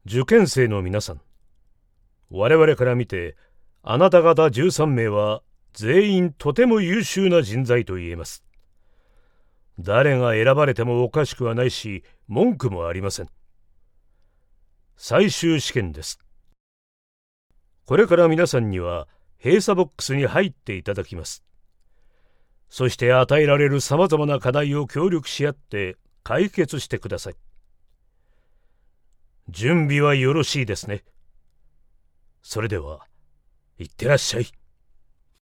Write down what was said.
受験生の皆さん、我々から見てあなた方13名は全員とても優秀な人材と言えます。誰が選ばれてもおかしくはないし、文句もありません。最終試験です。これから皆さんには閉鎖ボックスに入っていただきます。そして与えられるさまざまな課題を協力し合って解決してください。準備はよろしいですね。それでは、いってらっしゃい。